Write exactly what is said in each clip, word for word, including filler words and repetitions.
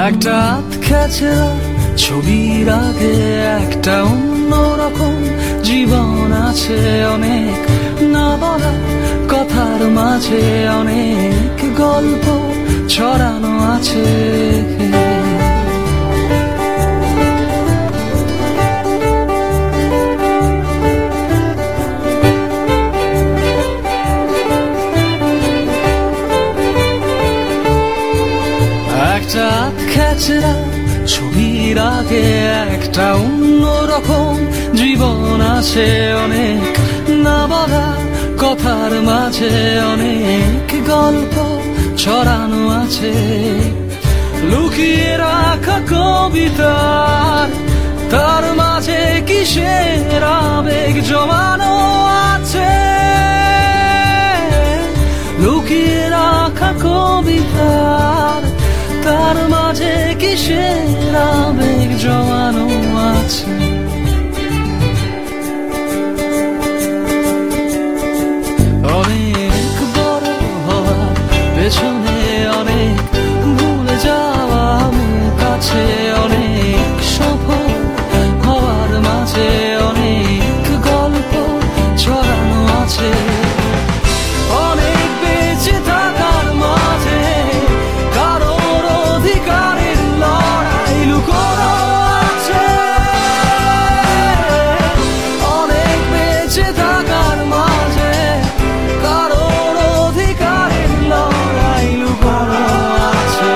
একটা আতখ্যাচেরা ছবির আগে একটা অন্যরকম জীবন আছে, অনেক না বলা কথার মাঝে অনেক গল্প ছড়ানো আছে। একটা আতখ্যাচেরা ছবির আগে একটা অন্যরকম জীবন আছে, অনেক না বলা কথার মাঝে অনেক গল্প ছড়ানো আছে। লুকিয়ে রাখা কবিতার তার মাঝে কিসের আবেগ জমানো আছে। লুকিয়ে রাখা কবিতার তার মাঝে কিসের আবেগ জমানো আছে। অনেক বড় হওয়ার পেছনে অনেক ভুলে যাওয়া মুখ আছে, অনেক সফল হওয়ার মাঝে অনেক গল্প ছড়ানো আছে। অনেক বেঁচে থাকার মাঝে কারোর অধিকারের লড়াই লুকোনো আছে। অনেক বেঁচে থাকার মাঝে কারোর অধিকারের লড়াই লুকোনো আছে।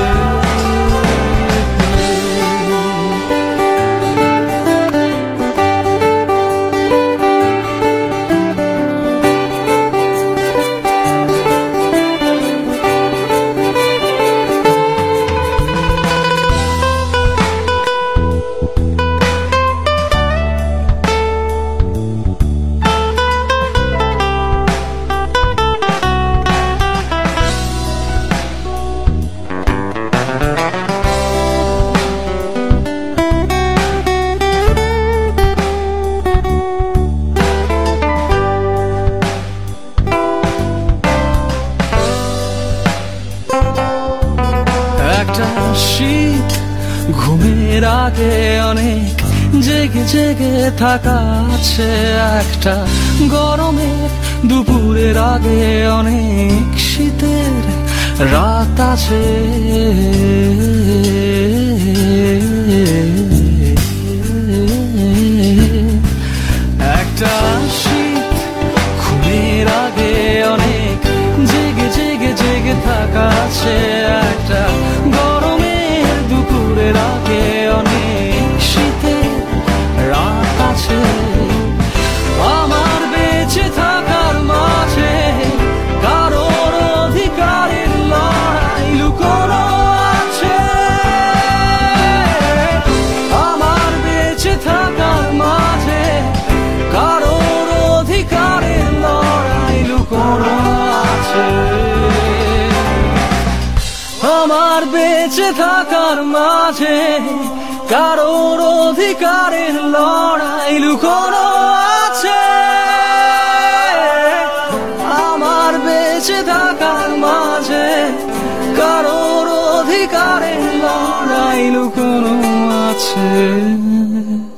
একটা শীত ঘুমের আগে অনেক জেগে জেগে থাকা আছে, একটা গরমের দুপুরের আগে অনেক শীতের রাত আছে। একটা শীত ঘুমের আগে অনেক জেগে জেগে জেগে থাকা আছে, একটা গরমের দুপুরের আগে অনেক শীতের রাত আছে। আমার বেঁচে থাকার মাঝে কারোর অধিকারের লড়াই লুকোনো আছে। আমার বেঁচে থাকার মাঝে কারোর অধিকারের লড়াই লুকোনো আছে। আমার বেঁচে থাকার মাঝে কারোর অধিকারের লড়াই লুকোনো আছে। আমার বেঁচে থাকার মাঝে কারোর অধিকারের লড়াই লুকোনো আছে।